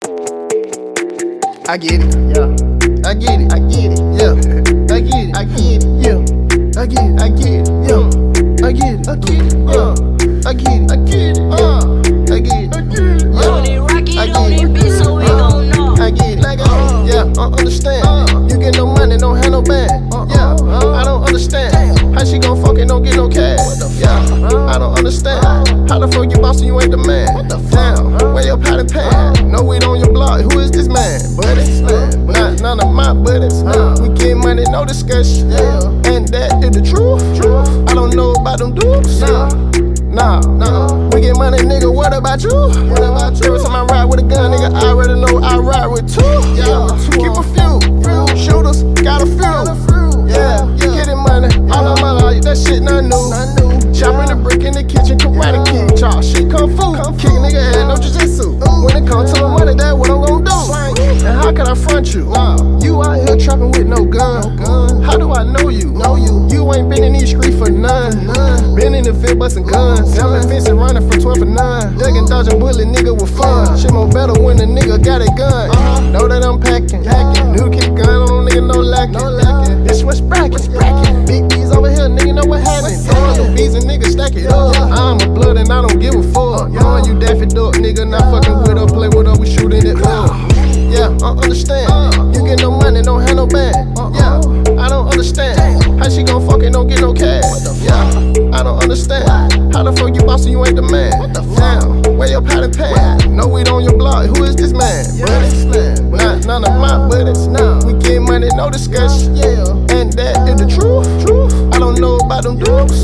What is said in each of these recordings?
I get it, yeah. I get it, yeah. I get it, yeah. I get it, yeah. I get it, yeah. I get it, yeah. I get it, yeah. I get it, yeah. I understand. You get no money, don't have no band. Yeah, I don't understand. How she gon' fuck and don't get no cash? Yeah, I don't understand. How the fuck you boss and you ain't the man? Damn, where your potty pan? No weed on your block. Who is this man? Buddy, not none of my buddies. We get money, no discussion. And that is the truth. I don't know about them dudes. Nah, we get money, nigga, what about you? Every time I ride with a gun, nigga, I already know I ride with two. Keep a few shooters, got a few. Yeah, getting money, all of my life, that shit not new. Chopping the brick in the kitchen, karate kid, chop shit, kung fu. Kick nigga head, no jiu-jitsu. When it comes to the money, that's what I'm gon' do. And how can I front you? You out here trapping with no gun. How do I know you? You ain't been in these streets for none. Been in the field busting guns. Jumping fences, running from 12 for 9. Ducking, dodging bullet, nigga with fun. Shit more better when the nigga got a gun. Know that I'm packing. New kick gun on nigga, no lacking. This what's bracket. Big B's over here, nigga, know what happened. Throwing them B's and niggas stack it up. I'm a blood and I don't give a fuck. Knowing you Daffy Duck, nigga, not fucking with her, play with her, we shooting it up. Yeah, I understand. You get no money, don't have no band. Yeah, I don't understand. How she gon' fuck and don't get no cash? Yeah, I don't understand. How the fuck you boss and you ain't the man? Damn, where your potty pan? No weed on your block, who is this man? Buddies, not none of my buddies. We get money, no discussion. And that is the truth. I don't know about them dudes.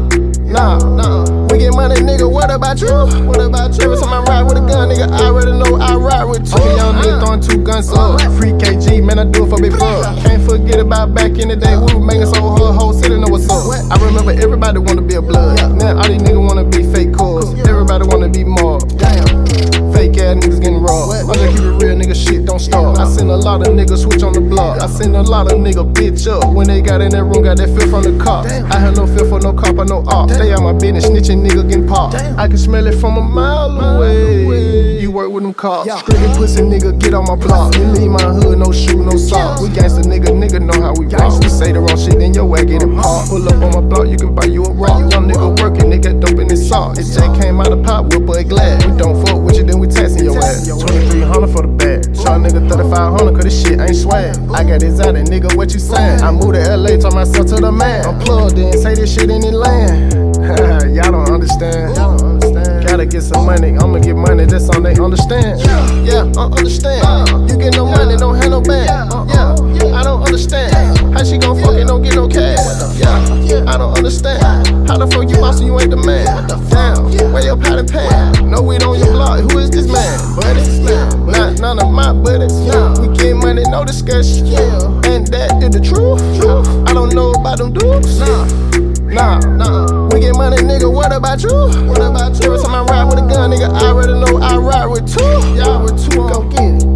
Nah, we get money, nigga, what about you? Every time I ride with a gun, nigga, I already know I ride with two. Young nigga throwing 2 guns up. Free KG, man, I do it for big bucks. Can't forget about back in the day, we were making so whole city know what's up. I remember everybody wanna be a blood. Now all these niggas wanna be fake cars. Everybody wanna be mobbed. Fake ass niggas getting robbed. I just keep it real, nigga, shit don't stop. I seen a lot of niggas switch on the block. I seen a lot of niggas bitch up when they got in that room, got that feel from the cop. I had no fear for no cop or no op. Stay out my business, snitching nigga getting popped. I can smell it from a mile away. You work with them cops. Screaming pussy nigga, get on my block. You leave my hood, no shoe, no socks. We gangsta nigga know how we rock. We say the wrong shit, then your ass getting popped. Pull up on my block, you can buy you a rock. Young nigga working, nigga dope in his sock. It just came out of pop with boy glad. We don't fuck with you, then we taxing your ass. 2300 for the bag. Shot nigga 3500, cause this shit ain't swag. I got this out, nigga, what you saying? I moved to LA, turn myself to the man. I'm plugged in, say this shit in the land. Y'all don't understand. Gotta get some money, I'ma get money, that's all they understand. Yeah, I understand. You get no money, don't have no band. Yeah, I don't understand. How she gon' fuck and don't get no cash? Yeah, I don't understand. How the fuck you boss and you ain't the man? Damn, where your potty pan? No weed on your block, who is this man? Buddies, not none of my buddies. We get money, no discussion. And that is the truth. I don't know about them dudes. Nah, we get money, nigga, what about you? Every time I ride with a gun, nigga, I already know I ride with two. Go get it.